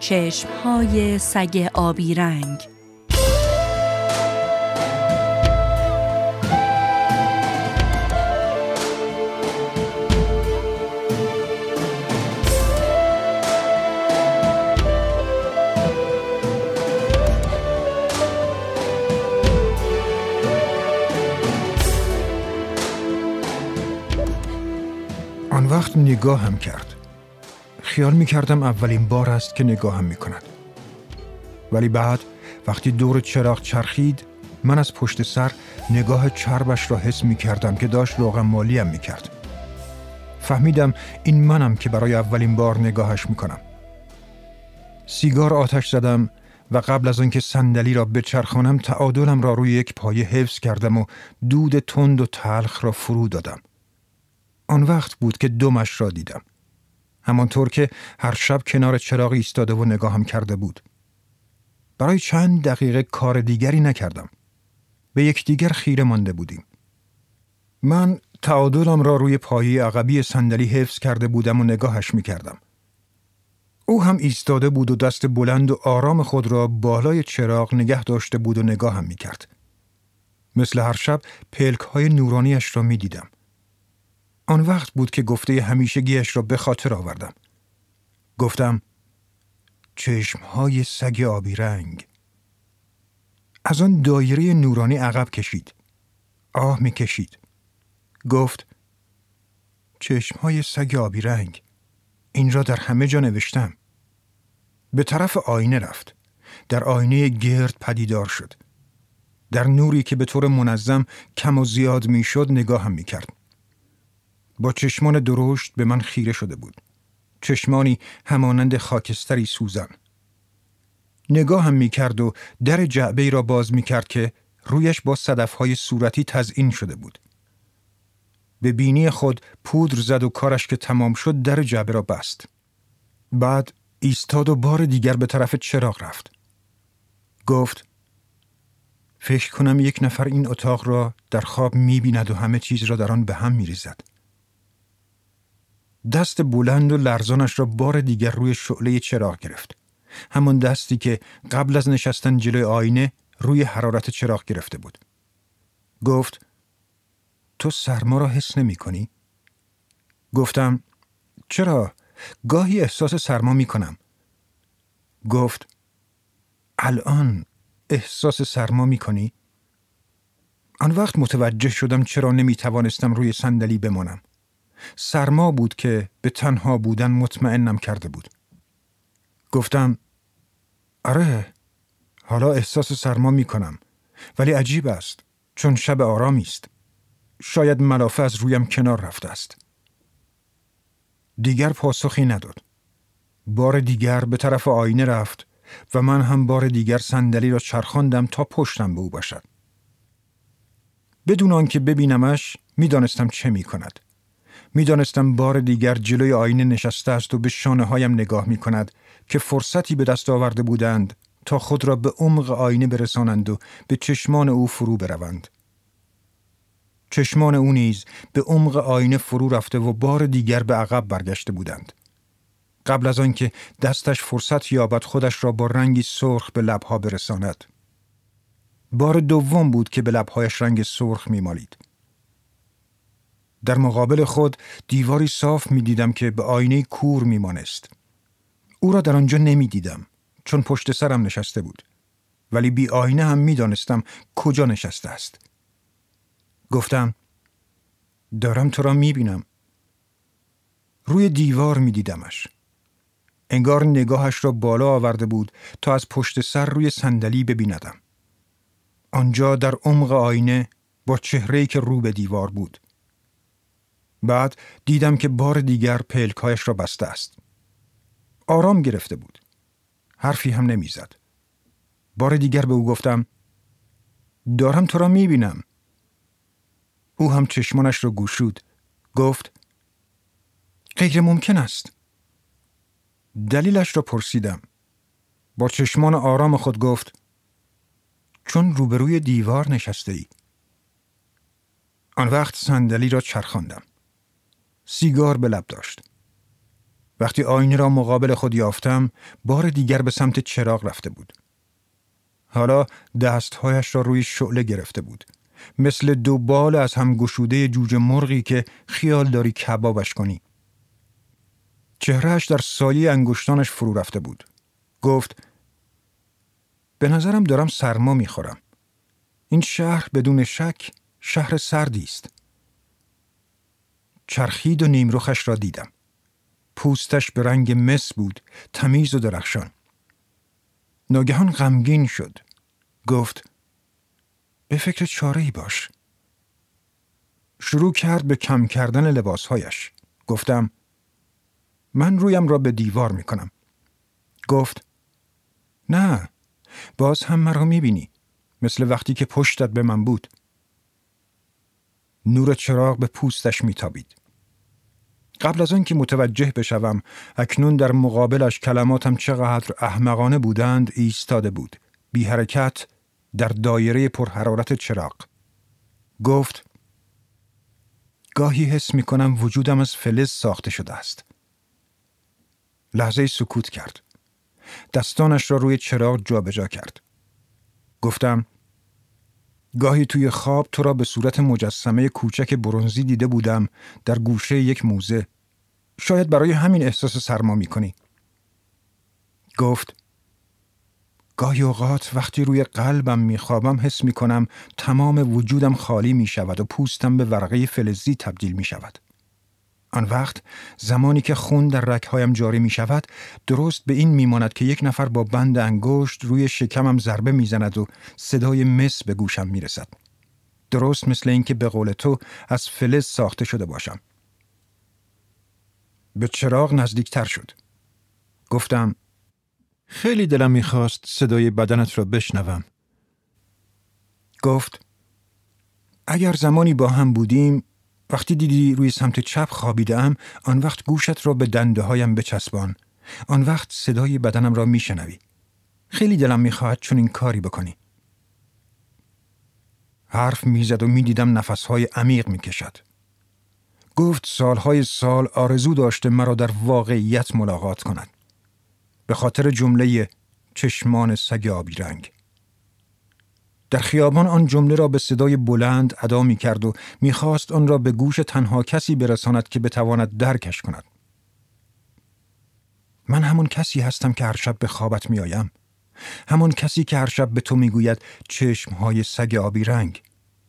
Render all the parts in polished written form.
چشم‌های سگ آبی رنگ. آن وقت نگاهم کرد. خیال می‌کردم اولین بار است که نگاهم می‌کند. ولی بعد وقتی دور چراغ چرخید، من از پشت سر نگاه چربش را حس می‌کردم که داشت روغن مالیم می‌کرد. فهمیدم این منم که برای اولین بار نگاهش می‌کنم. سیگار آتش زدم و قبل از آنکه صندلی را بچرخانم تعادلم را روی یک پایه حفظ کردم و دود تند و تلخ را فرو دادم. آن وقت بود که دمش را دیدم. همانطور که هر شب کنار چراغ ایستاده و نگاهم کرده بود. برای چند دقیقه کار دیگری نکردم. به یکدیگر خیره مانده بودیم. من تعادلم را روی پایه عقبی صندلی حفظ کرده بودم و نگاهش می‌کردم. او هم ایستاده بود و دست بلند و آرام خود را بالای چراغ نگه داشته بود و نگاهم می‌کرد. مثل هر شب پلک‌های نورانیش را می‌دیدم. آن وقت بود که گفته همیشگیش را به خاطر آوردم. گفتم چشم‌های سگ آبی رنگ. از آن دایره نورانی عقب کشید. آه می‌کشید. گفت چشم‌های سگ آبی رنگ. این را در همه جا نوشتم. به طرف آینه رفت. در آینه گرد پدیدار شد. در نوری که به طور منظم کم و زیاد می‌شد نگاهم می‌کرد. با چشمان درشت به من خیره شده بود. چشمانی همانند خاکستری سوزان. نگاهم می‌کرد و در جعبه‌ای را باز می‌کرد که رویش با صدف‌های صورتی تزیین شده بود. به بینی خود پودر زد و کارش که تمام شد در جعبه را بست. بعد ایستاد و بار دیگر به طرف چراغ رفت. گفت فکر کنم یک نفر این اتاق را در خواب می‌بیند و همه چیز را در آن به هم می‌ریزد. دست بلند و لرزانش را بار دیگر روی شعله چراغ گرفت. همان دستی که قبل از نشستن جلوی آینه روی حرارت چراغ گرفته بود. گفت تو سرما را حس نمی کنی؟ گفتم چرا؟ گاهی احساس سرما می کنم. گفت الان احساس سرما می کنی؟ آن وقت متوجه شدم چرا نمی توانستم روی صندلی بمانم. سرما بود که به تنها بودن مطمئنم کرده بود. گفتم آره، حالا احساس سرما می کنم، ولی عجیب است چون شب آرامی است. شاید ملافه از رویم کنار رفته است. دیگر پاسخی نداد. بار دیگر به طرف آینه رفت و من هم بار دیگر صندلی را چرخاندم تا پشتم به او باشد. بدون آنکه ببینمش میدانستم چه می کند. میدانستم بار دیگر جلوی آینه نشسته است و به شانه هایم نگاه می کند که فرصتی به دست آورده بودند تا خود را به عمق آینه برسانند و به چشمان او فرو بروند. چشمان او نیز به عمق آینه فرو رفته و بار دیگر به عقب برگشته بودند. قبل از آنکه دستش فرصت یابد خودش را با رنگی سرخ به لبها برساند. بار دوم بود که به لبهایش رنگ سرخ می‌مالید. در مقابل خود دیواری صاف می‌دیدم که به آینه کور می‌مانست. او را در آنجا نمی‌دیدم چون پشت سرم نشسته بود. ولی بی آینه هم می‌دانستم کجا نشسته است. گفتم دارم تو را می‌بینم. روی دیوار می‌دیدمش. انگار نگاهش را بالا آورده بود تا از پشت سر روی صندلی ببیندم. آنجا در عمق آینه با چهره‌ای که رو به دیوار بود. بعد دیدم که بار دیگر پلکایش را بسته است. آرام گرفته بود. حرفی هم نمیزد. بار دیگر به او گفتم دارم تو را میبینم. او هم چشمانش را گشود. گفت غیر ممکن است. دلیلش را پرسیدم. با چشمان آرام خود گفت چون روبروی دیوار نشسته ای. آن وقت صندلی را چرخاندم. سیگار به لب داشت. وقتی آینه را مقابل خود یافتم، بار دیگر به سمت چراغ رفته بود. حالا دستهایش را روی شعله گرفته بود، مثل دو بال از هم گشوده جوجه مرغی که خیال داری کبابش کنی. چهرهش در سایه انگشتانش فرو رفته بود. گفت: به نظرم دارم سرما میخورم. این شهر بدون شک شهر سردی است. چرخید و نیمرخش را دیدم. پوستش به رنگ مس بود، تمیز و درخشان. ناگهان غمگین شد. گفت: به فکر چاره‌ای باش. شروع کرد به کم کردن لباسهایش. گفتم: من رویم را به دیوار میکنم. گفت: نه، باز هم مرا میبینی، مثل وقتی که پشتت به من بود. نور چراغ به پوستش میتابید. قبل از آن که متوجه بشوم اکنون در مقابلش کلماتم چقدر احمقانه بودند ایستاده بود، بی حرکت در دایره پرحرارت چراغ. گفت: گاهی حس می کنم وجودم از فلز ساخته شده است. لحظه سکوت کرد. دستانش را روی چراغ جابجا کرد. گفتم: گاهی توی خواب تو را به صورت مجسمه کوچک برنزی دیده بودم در گوشه یک موزه. شاید برای همین احساس سرما می کنی. گفت: گاهی اوقات وقتی روی قلبم می خوابم حس می کنم تمام وجودم خالی می شود و پوستم به ورقه فلزی تبدیل می شود. آن وقت زمانی که خون در رگ‌هایم جاری می شود درست به این می ماند که یک نفر با بند انگشت روی شکمم ضربه می زند و صدای مس به گوشم می رسد. درست مثل این که به قول تو از فلز ساخته شده باشم. به چراغ نزدیکتر شد. گفتم: خیلی دلم می خواست صدای بدنت را بشنوم. گفت: اگر زمانی با هم بودیم، وقتی دیدی روی سمت چپ خوابیدم، آن وقت گوشت را به دنده هایم بچسبان. آن وقت صدای بدنم را می شنوی. خیلی دلم می خواهد چون این کاری بکنی. حرف می زد و می دیدم نفسهای عمیق می کشد. گفت سالهای سال آرزو داشته مرا در واقعیت ملاقات کند. به خاطر جمله چشمان سگ آبی رنگ. در خیابان آن جمله را به صدای بلند ادا می کرد و می خواست آن را به گوش تنها کسی برساند که بتواند درکش کند. من همون کسی هستم که هر شب به خوابت می آیم. همون کسی که هر شب به تو می گوید چشمهای سگ آبی رنگ.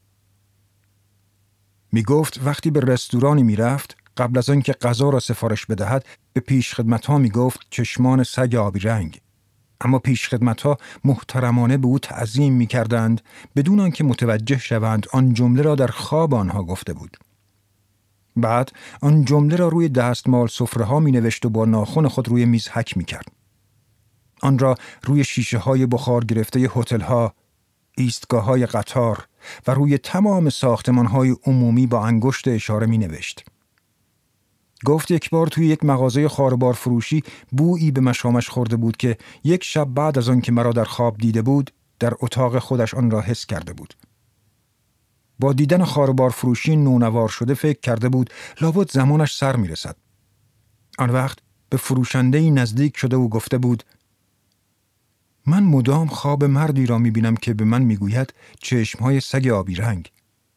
می گفت وقتی به رستورانی می رفت، قبل از آن که غذا را سفارش بدهد به پیشخدمت‌ها می گفت چشمان سگ آبی رنگ. اما پیشخدمت‌ها محترمانه به او تعظیم می‌کردند بدون آنکه متوجه شوند آن جمله را در خواب آنها گفته بود. بعد آن جمله را روی دستمال سفره‌ها می‌نوشت و با ناخن خود روی میز حک می‌کرد. آن را روی شیشه‌های بخار گرفته هتل‌ها، ایستگاه‌های قطار و روی تمام ساختمان‌های عمومی با انگشت اشاره می‌نوشت. گفت یک بار توی یک مغازه خاربار فروشی بویی به مشامش خورده بود که یک شب بعد از آن که مرا در خواب دیده بود در اتاق خودش آن را حس کرده بود. با دیدن خاربار فروشی نونوار شده فکر کرده بود لابد زمانش سر می رسد. آن وقت به فروشنده‌ای نزدیک شده و گفته بود: من مدام خواب مردی را می بینم که به من می گوید چشمهای سگ آبی رنگ.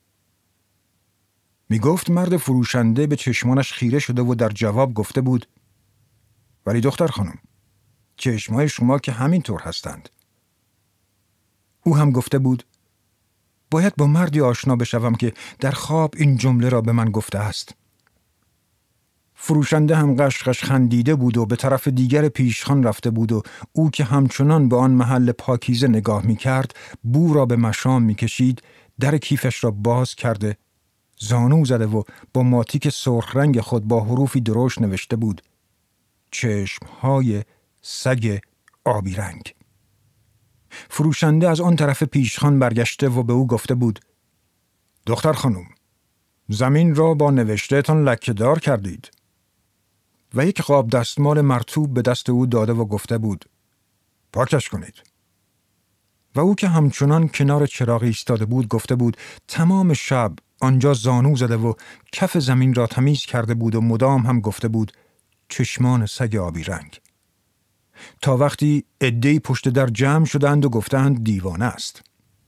می گفت مرد فروشنده به چشمانش خیره شده و در جواب گفته بود: ولی دختر خانم، چشمهای شما که همین طور هستند. او هم گفته بود: باید با مردی آشنا بشوم که در خواب این جمله را به من گفته است. فروشنده هم قشقش خندیده بود و به طرف دیگر پیشخوان رفته بود و او که همچنان به آن محل پاکیزه نگاه می کرد بو را به مشام می کشید، در کیفش را باز کرده زانو زده و با ماتیک سرخ رنگ خود با حروفی درشت نوشته بود: چشمهای سگ آبی رنگ. فروشنده از آن طرف پیشخوان برگشته و به او گفته بود: دختر خانم، زمین را با نوشته تان لکه‌دار کردید. و یک قاب دستمال مرطوب به دست او داده و گفته بود: پاکش کنید. و او که همچنان کنار چراغ ایستاده بود گفته بود تمام شب آنجا زانو زده و کف زمین را تمیز کرده بود و مدام هم گفته بود: چشمان سگ آبی رنگ. تا وقتی عده‌ای پشت در جمع شدند و گفتند دیوانه است.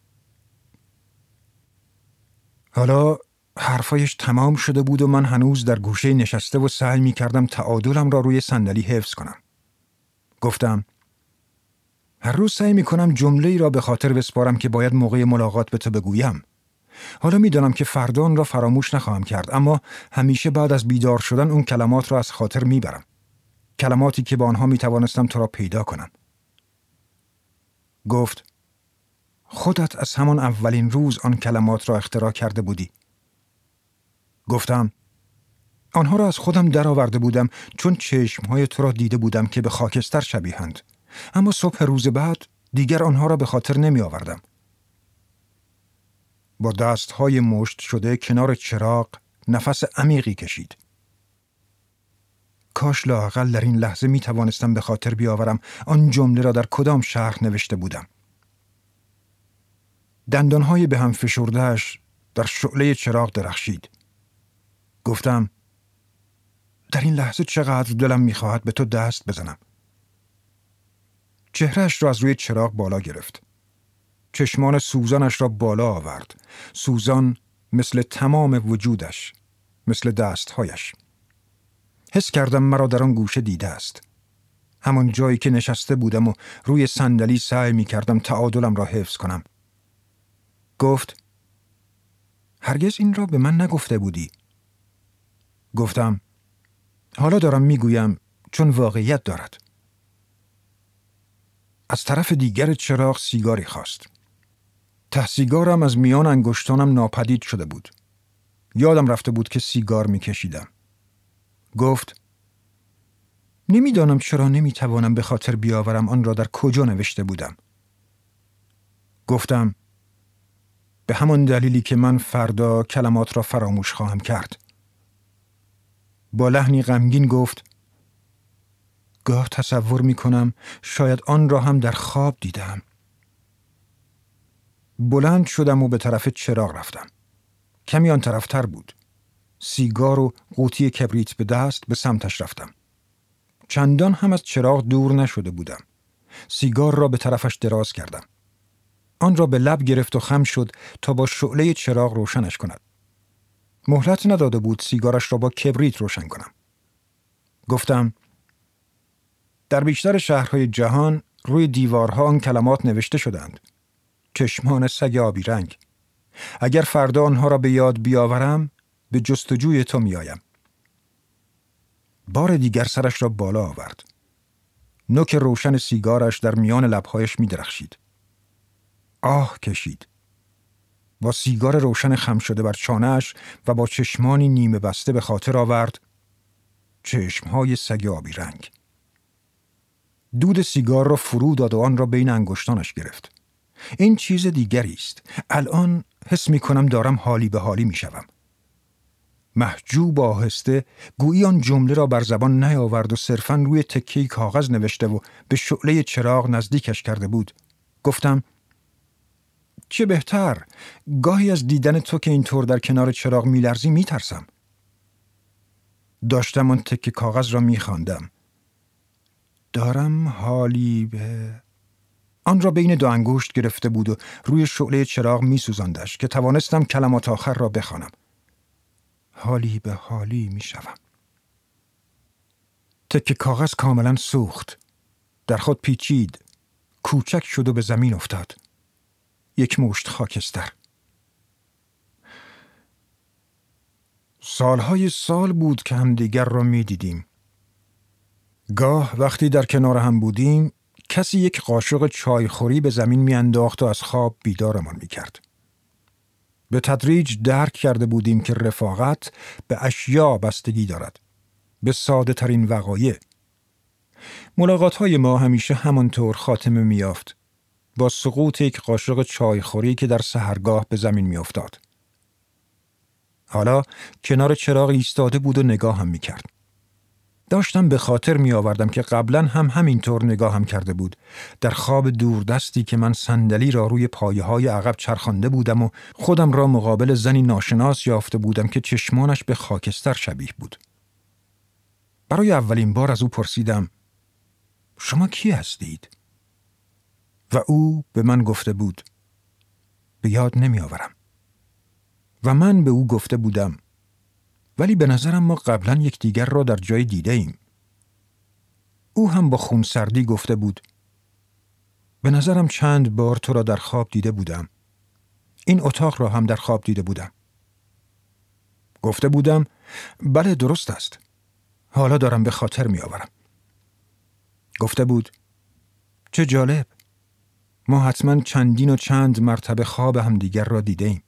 حالا حرفایش تمام شده بود و من هنوز در گوشه نشسته و سعی می کردم تعادلم را روی صندلی حفظ کنم. گفتم هر روز سعی می کنم جمله‌ای را به خاطر بسپارم که باید موقع ملاقات به تو بگویم. حالا می دانم که فردا آن را فراموش نخواهم کرد، اما همیشه بعد از بیدار شدن اون کلمات را از خاطر می برم. کلماتی که با آنها می توانستم تو را پیدا کنم. گفت خودت از همان اولین روز آن کلمات را اختراع کرده بودی. گفتم آنها را از خودم درآورده بودم چون چشمهای تو را دیده بودم که به خاکستر شبیهند، اما صبح روز بعد دیگر آنها را به خاطر نمی آوردم. با دستهای مشت شده کنار چراغ نفس عمیقی کشید. کاش لااقل در این لحظه می توانستم به خاطر بیاورم آن جمله را در کدام شهر نوشته بودم. دندانهای به هم فشرده‌اش در شعله چراغ درخشید. گفتم در این لحظه چقدر دلم می‌خواهد به تو دست بزنم. چهرهش را از روی چراغ بالا گرفت. چشمان سوزانش را بالا آورد. سوزان مثل تمام وجودش، مثل دستهایش. حس کردم مرا در آن گوشه دیده است. همان جایی که نشسته بودم و روی صندلی سعی می‌کردم تعادلم را حفظ کنم. گفت هرگز این را به من نگفته بودی. گفتم حالا دارم میگویم چون واقعیت دارد. از طرف دیگر چراغ سیگاری خواست. ته سیگارم از میان انگشتانم ناپدید شده بود. یادم رفته بود که سیگار میکشیدم. گفت نمیدانم چرا نمیتوانم به خاطر بیاورم آن را در کجا نوشته بودم. گفتم به همان دلیلی که من فردا کلمات را فراموش خواهم کرد. با لحنی غمگین گفت گاه تصور می کنم شاید آن را هم در خواب دیدم. بلند شدم و به طرف چراغ رفتم. کمی آن طرفتر بود. سیگار و قوطی کبریت به دست به سمتش رفتم. چندان هم از چراغ دور نشده بودم. سیگار را به طرفش دراز کردم. آن را به لب گرفت و خم شد تا با شعله چراغ روشنش کند. مهلت نداده بود سیگارش را با کبریت روشن کنم. گفتم در بیشتر شهرهای جهان روی دیوارها آن کلمات نوشته شدند. چشمان سگ آبی رنگ. اگر فردا آنها را به یاد بیاورم به جستجوی تو میآیم. بار دیگر سرش را بالا آورد. نوک روشن سیگارش در میان لبهایش می درخشید. آه کشید. با سیگار روشن خم شده بر چانه‌اش و با چشمانی نیمه بسته به خاطر آورد چشمهای سگ آبی رنگ. دود سیگار را فرو داد و آن را بین انگشتانش گرفت. این چیز دیگری است. الان حس می کنم دارم حالی به حالی می شوم. محجوب آهسته گویی آن جمله را بر زبان نیاورد و صرفاً روی تکه‌ای کاغذ نوشته و به شعله چراغ نزدیکش کرده بود. گفتم چه بهتر. گاهی از دیدن تو که اینطور در کنار چراغ میلرزی میترسم. داشتم آن تکه کاغذ را میخواندم. دارم حالی به... آن را بین دو انگشت گرفته بود و روی شعله چراغ میسوزاندش که توانستم کلمات آخر را بخوانم. حالی به حالی میشوم. تکه کاغذ کاملا سوخت. در خود پیچید. کوچک شد و به زمین افتاد. یک مشت خاکستر. سالهای سال بود که همدیگر را می دیدیم. گاه وقتی در کنار هم بودیم کسی یک قاشق چایخوری به زمین می انداخت و از خواب بیدارمان می کرد. به تدریج درک کرده بودیم که رفاقت به اشیا بستگی دارد. به ساده ترین وقایع. ملاقات‌های ما همیشه همانطور خاتمه می یافت. با سقوط یک قاشق چایخوری که در سحرگاه به زمین می افتاد. حالا کنار چراغ ایستاده بود و نگاهم می کرد. داشتم به خاطر می آوردم که قبلا هم همینطور نگاهم کرده بود. در خواب دوردستی که من صندلی را روی پایه های عقب چرخانده بودم و خودم را مقابل زنی ناشناس یافته بودم که چشمانش به خاکستر شبیه بود. برای اولین بار از او پرسیدم شما کی هستید؟ و او به من گفته بود به یاد نمی آورم. و من به او گفته بودم ولی به نظرم ما قبلا یکدیگر را در جای دیده ایم. او هم با خونسردی گفته بود به نظرم چند بار تو را در خواب دیده بودم. این اتاق را هم در خواب دیده بودم. گفته بودم بله درست است. حالا دارم به خاطر می آورم. گفته بود چه جالب. ما حتما چندین و چند مرتبه خواب همدیگر را دیده ایم.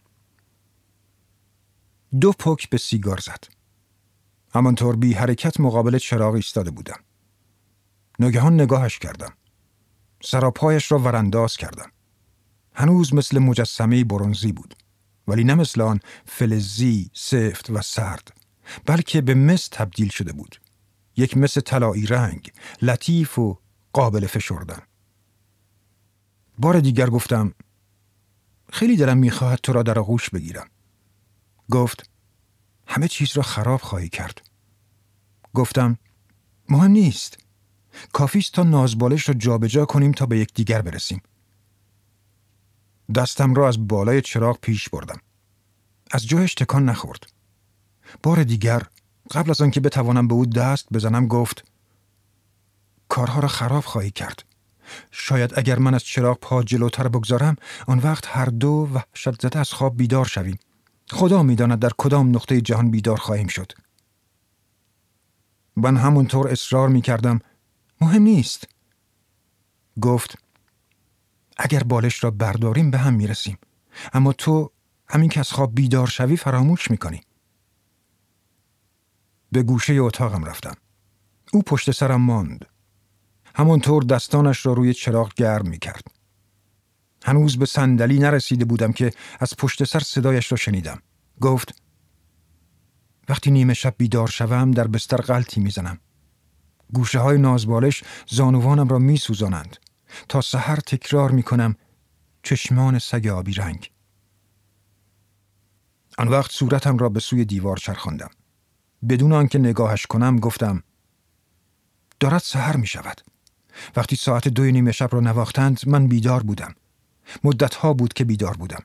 2 پک به سیگار زد. همانطور بی حرکت مقابل چراغ ایستاده بودم. ناگهان نگاهش کردم. سراپایش را ورانداز کردم. هنوز مثل مجسمه برنزی بود، ولی نه مثل آن فلزی، سفت و سرد، بلکه به مس تبدیل شده بود. یک مس طلایی رنگ، لطیف و قابل فشردن. بار دیگر گفتم خیلی دلم میخواهد تو را در آغوش بگیرم. گفت همه چیز را خراب خواهی کرد. گفتم مهم نیست. کافیست تا نازبالش را جابجا کنیم تا به یکدیگر برسیم. دستم را از بالای چراغ پیش بردم. از جایش تکان نخورد. بار دیگر قبل از آنکه بتوانم به او دست بزنم گفت کارها را خراب خواهی کرد. شاید اگر من از چراغ پا جلوتر بگذارم آن وقت هر دو وحشت زده از خواب بیدار شویم. خدا می‌داند در کدام نقطه جهان بیدار خواهیم شد. من همونطور اصرار می‌کردم مهم نیست. گفت اگر بالش را برداریم به هم میرسیم، اما تو همین که از خواب بیدار شوی فراموش می‌کنی. به گوشه اتاقم رفتم. او پشت سرم ماند. همانطور دستانش را روی چراغ گرم می‌کرد. هنوز به صندلی نرسیده بودم که از پشت سر صدایش را شنیدم. گفت وقتی نیمه شب بیدار شوم در بستر غلطی میزنم. گوشه های نازبالش زانوانم را میسوزانند. تا سحر تکرار میکنم چشمان سگ آبی رنگ. آن وقت صورتم را به سوی دیوار چرخاندم. بدون آنکه نگاهش کنم گفتم دارد سحر میشود. وقتی ساعت 2:30 شب را نواختند من بیدار بودم. مدتها بود که بیدار بودم.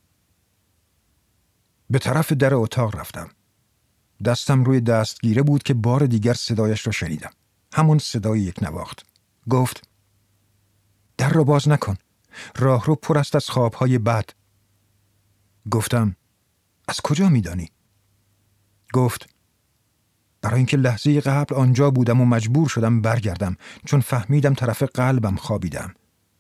به طرف در اتاق رفتم. دستم روی دستگیره بود که بار دیگر صدایش را شنیدم. همون صدای یک نواخت. گفت در را باز نکن. راهرو پر است از خوابهای بد. گفتم از کجا میدانی؟ گفت برای اینکه لحظه قبل آنجا بودم و مجبور شدم برگردم چون فهمیدم طرف قلبم خوابیدم.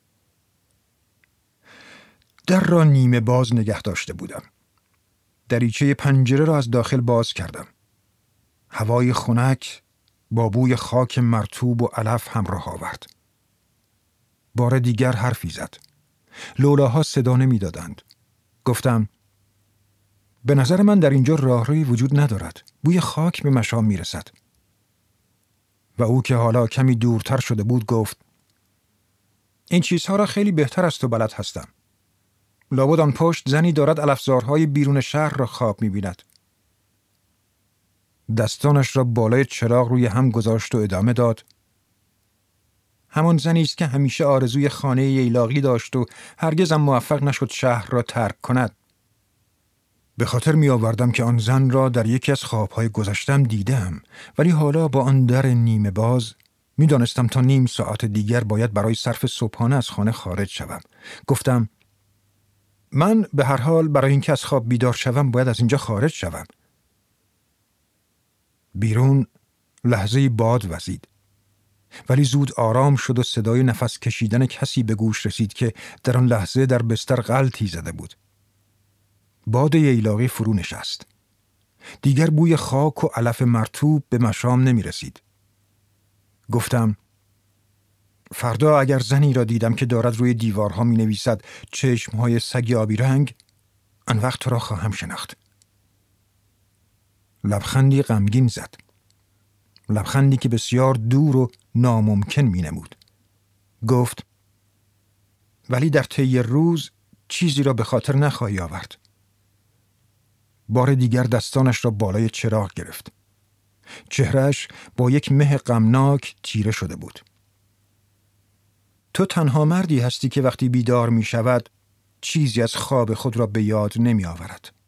در را نیمه باز نگه داشته بودم. دریچه پنجره را از داخل باز کردم. هوای خنک با بوی خاک مرطوب و علف همراه آورد. بار دیگر حرفی زد. لولاها صدا نمی‌دادند. گفتم به نظر من در اینجا راهروی وجود ندارد. بوی خاک به مشام میرسد. و او که حالا کمی دورتر شده بود گفت این چیزها را خیلی بهتر از تو بلد هستم. لابد آن پشت زنی دارد علفزارهای بیرون شهر را خواب می‌بیند. دستانش را بالای چراغ روی هم گذاشت و ادامه داد همان زنی است که همیشه آرزوی خانه ییلاقی داشت و هرگز هم موفق نشد شهر را ترک کند. به خاطر می آوردم که آن زن را در یکی از خوابهای گذشتم دیدم، ولی حالا با آن در نیمه باز می دانستم تا نیم ساعت دیگر باید برای صرف صبحانه از خانه خارج شوم. گفتم من به هر حال برای اینکه از خواب بیدار شوم باید از اینجا خارج شوم. بیرون لحظه‌ای باد وزید، ولی زود آرام شد و صدای نفس کشیدن کسی به گوش رسید که در آن لحظه در بستر غلطی زده بود. باد ییلاقی فرو نشست. دیگر بوی خاک و علف مرطوب به مشام نمی رسید. گفتم فردا اگر زنی را دیدم که دارد روی دیوارها می نویسد چشمهای سگ آبی رنگ، آن وقت تو را خواهم شناخت. لبخندی غمگین زد. لبخندی که بسیار دور و ناممکن می نمود. گفت ولی در طی روز چیزی را به خاطر نخواهی آورد. بار دیگر دستانش را بالای چراغ گرفت. چهرهش با یک مه غمناک تیره شده بود. تو تنها مردی هستی که وقتی بیدار می شود چیزی از خواب خود را به یاد نمی آورد.